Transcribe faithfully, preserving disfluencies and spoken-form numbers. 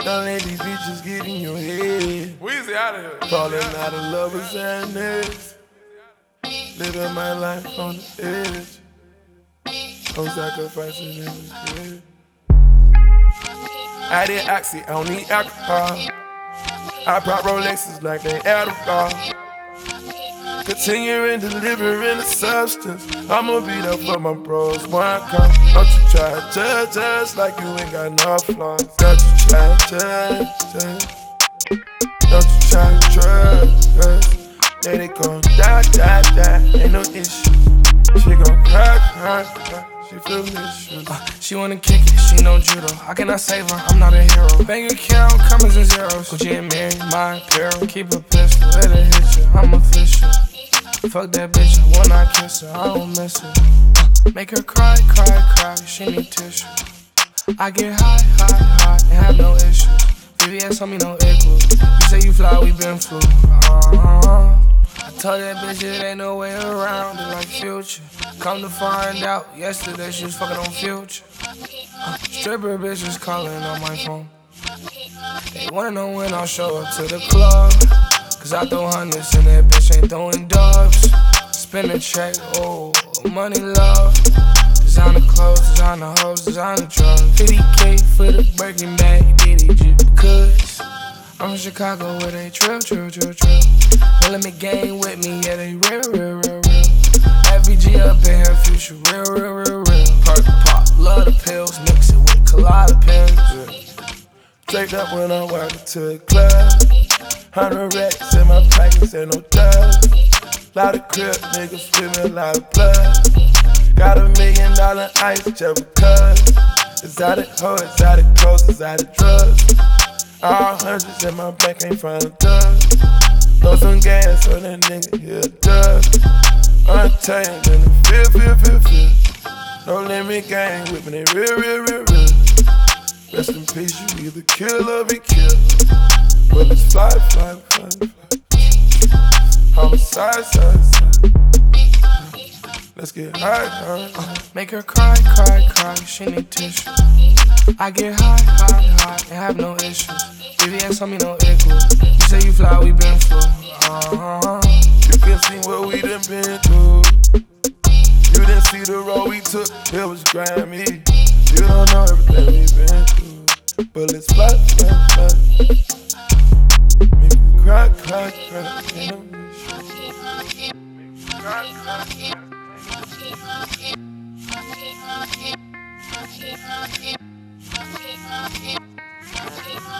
Don't let these bitches get in your head. Weezy out of here. Falling out of love with sadness. Living my life on the edge. I'm sacrificing everything. I did oxy, I don't need alcohol. I pop Rolexes like they Adderall. Continuing delivering the substance. I'ma be there for my bros when I come. Don't you try to judge us like you ain't got no flaws. Don't you try to judge us. Don't you try to trust us. Yeah, they gon' die, die, die, ain't no issue. She gon' cry, cry, cry. She feel issues. Uh, she wanna kick it, she know judo. How can I save her? I'm not a hero. Bank account, commas and zeros. Gucci and Mary, my apparel. Keep a pistol, let her hit you. I'm official. Fuck that bitch, when I kiss her, I don't miss her. Uh, make her cry, cry, cry. She need tissue. I get high, high, high, and have no issues. V V S on me, no igloo. You say you fly, we been flew. Uh-huh. I told that bitch it ain't no way around it like Future. Come to find out, yesterday she was fucking on Future. Uh, stripper bitches calling on my phone. They wanna know when I'll show up to the club. Cause I throw hundreds and that bitch ain't throwing dubs. Spin a check, oh, money, love. Designer clothes, designer hoes, designer drugs. fifty K for the Birkin bag, did it just because. I'm from Chicago where they trill, trill, trill, trill. They let me gang with me, yeah, they real, real, real, real. F V G up in here, Future, real, real, real, real. Perk pop, love the pills, mix it with colada pins. Yeah. Draped up when I walk into the club. Hundred racks in my pockets, ain't no dust. Lot of crib niggas with me, a lot of blood. Got a million dollar ice just because. Exotic hoe, exotic clothes, exotic drugs. All hundreds in my bank ain't from the dust. Throw some gas on that nigga, he a dust. Untamed in the feel, feel, feel, feel. No limit gang with me, they real, real, real, real. Rest in peace, you either kill or be killed. Bullets fly, fly, fly, fly. Homicide, side, side. Let's get high, high, high. Uh, make her cry, cry, cry. She need tissue. I get high, high, high, and have no issues. V V S on me, no igloo. You say you fly, we been flew. Uh-huh. You can see what we done been through. You didn't see the road we took, it was grimy. You don't know everything we been through. Bullets fly, fly, fly. Make you cry, cry, cry. Ain't no issue. Make you cry, cry, cry. Okay, okay, okay, okay, okay.